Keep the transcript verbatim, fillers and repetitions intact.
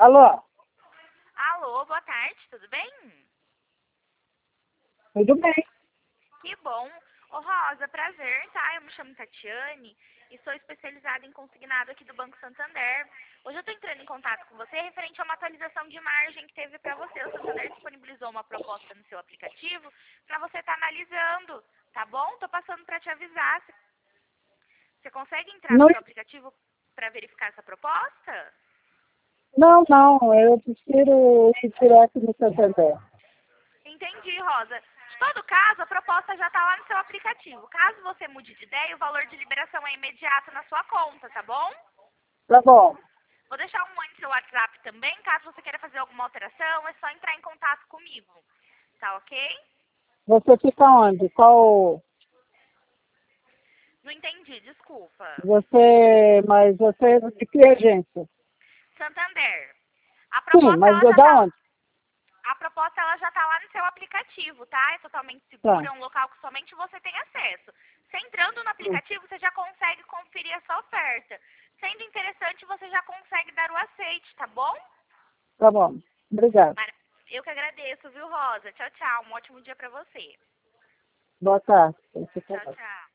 Alô? Alô, boa tarde, tudo bem? Tudo bem? Que bom. Ô Rosa, prazer, tá? Eu me chamo Tatiane e sou especializada em consignado aqui do Banco Santander. Hoje eu tô entrando em contato com você referente a uma atualização de margem que teve para você. O Santander disponibilizou uma proposta no seu aplicativo para você estar analisando, tá bom? Tô passando para te avisar. Você consegue entrar no Não, seu aplicativo para verificar essa proposta? não, não, eu prefiro ir direto no Santander. Entendi, Rosa. De todo caso, a proposta já está lá no seu aplicativo. Caso você mude de ideia, o valor de liberação é imediato na sua conta, tá bom? Tá bom. Vou deixar um oi no seu WhatsApp também. Caso você queira fazer alguma alteração, é só entrar em contato comigo. Tá ok? Você fica onde? Qual... Não entendi, desculpa. Você... Mas você é de que agência? Santander. A Sim, proposta mas ela eu já da tá onde? A proposta ela já está lá no seu aplicativo, tá? É totalmente seguro, Tá. é um local que somente você tem acesso. Você entrando no aplicativo, você já consegue conferir essa oferta. Sendo interessante, você já consegue dar o aceite, tá bom? Tá bom. Obrigado. Mar- Eu que agradeço, viu, Rosa? Tchau, tchau. Um ótimo dia para você. Boa tarde. Tchau, tchau.